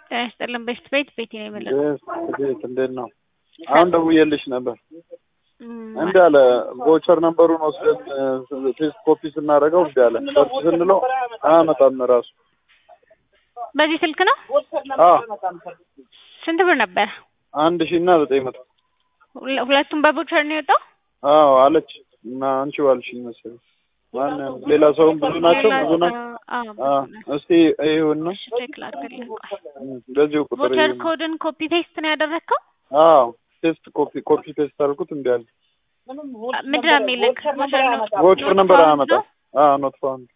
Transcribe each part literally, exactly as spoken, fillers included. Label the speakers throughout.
Speaker 1: ያስጠለም በስት ቤት ቤት ነው የሚለው
Speaker 2: ቤት እንዴት ነው? አሁን ደውዬልሽ ነበር እንዳለ ቮቸር ነምበሩን ወስደን ቴስት ኮፒ ስናደርገው እንዳለ ሰርች ስንለው አመጣም ራሱ
Speaker 1: በዚህ ስልክ ነው?
Speaker 2: አዎ
Speaker 1: ስንት ብር ነበር?
Speaker 2: አንድ ሺህ እና ዘጠኝ መቶ
Speaker 1: ሁለቱም በቮቸር ነው የወጣው?
Speaker 2: አዎ አለች እና አንቺ ዋልሽኝ መሰለኝ ማን ሌላ ሰው ብዙ ናቸው ብዙ ናቸው አዎ እስቲ ይሁንና
Speaker 1: ቼክ ላድርግልህ
Speaker 2: በዚህ ቁጥር
Speaker 1: ቮቸር ኮድን ኮፒ ፔስት ነው ያደረከው?
Speaker 2: አዎ ቴስት ኮፒ ኮፒ ፔስት አልኩት እንዴ አለ
Speaker 1: ምንድን ነው የሚልክ
Speaker 2: ቮቸር ነምበር አመጣ አዎ ኖት ፋውንድ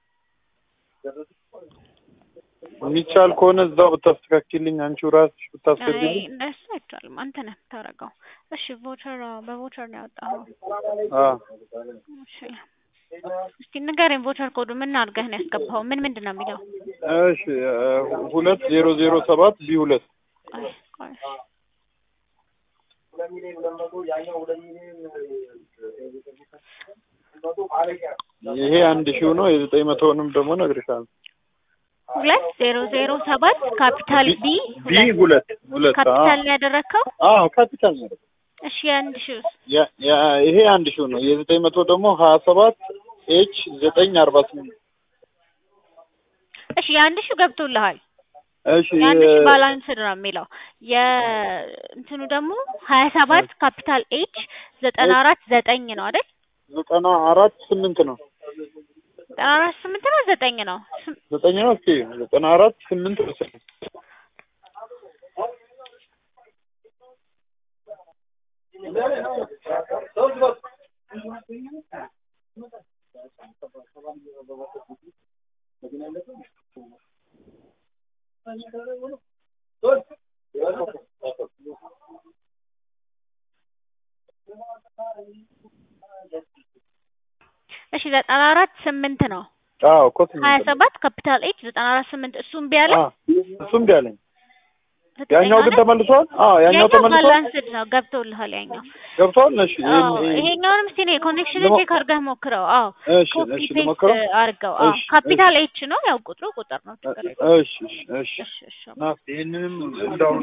Speaker 2: ሚቻል ከሆነ እዛው ብታስተካክልኝ አንቺው ራስሽ ብታስገድልኝ
Speaker 1: አይ እንደሱ አይቻልም አንተ ነህ ታረጋው እሺ ቮቸር በቮቸር ነው ያወጣው
Speaker 2: አዎ
Speaker 1: እሺ እስቲ ንገረኝ ቮቸር ኮዱ ምን አድርገህ ነው ያስገባው ምን ምንድን ነው የሚለው
Speaker 2: እሺ ሁለት ዜሮ ዜሮ ሰባት ቢ ሁለት
Speaker 1: አይ ቆይ
Speaker 2: ይሄ አንድ ሺው ነው የዘጠኝ መቶውንም ደግሞ ነግሬሻለሁ
Speaker 1: ሁለት ዜሮ ዜሮ ሰባት ካፒታል ቢ
Speaker 2: ቢ ሁለት ሁለት
Speaker 1: ካፒታል ነው ያደረከው?
Speaker 2: አዎ ካፒታል ነው።
Speaker 1: እሺ አንድ ሺው
Speaker 2: ያ ያ ይሄ አንድ ሺው ነው የዘጠኝ መቶ ደግሞ ሀያ ሰባት ኤች ዘጠኝ አርባ ስምንት
Speaker 1: እሺ አንድ ሺው ገብቶልሃል
Speaker 2: እሺ
Speaker 1: አንድ ሺው ባላንስ ነው የሚለው የእንትኑ ደግሞ ሀያ ሰባት ካፒታል ኤች ዘጠና አራት ዘጠኝ ነው አይደል?
Speaker 2: ዘጠና አራት ስምንት ነው
Speaker 1: ዘጠና አራት ስምንት ነው ዘጠኝ ነው
Speaker 2: ዘጠኝ ነው እስኪ ዘጠና አራት ስምንት መሰለኝ
Speaker 1: እሺ ዘጠና አራት ስምንት ነው
Speaker 2: አዎ ኮት
Speaker 1: ሀያ ሰባት ካፒታል ኤች ዘጠና አራት ስምንት እሱም ቢያለ
Speaker 2: እሱም ቢያለኝ ያኛው ግን ተመልሷል አዎ ያኛው ተመልሷል
Speaker 1: ባላንስድ ነው ገብቶልሃል ያኛው
Speaker 2: ገብቷል እሺ
Speaker 1: ይሄኛውንም እስቲ ነው ኮኔክሽን ቼክ አድርገህ ሞክረው አዎ
Speaker 2: እሺ እሺ ልሞክረው
Speaker 1: አድርገው አዎ ካፒታል ኤች ነው ያው ቁጥሩ ቁጥር ነው
Speaker 2: እሺ እሺ እሺ ይሄንንም እንዳው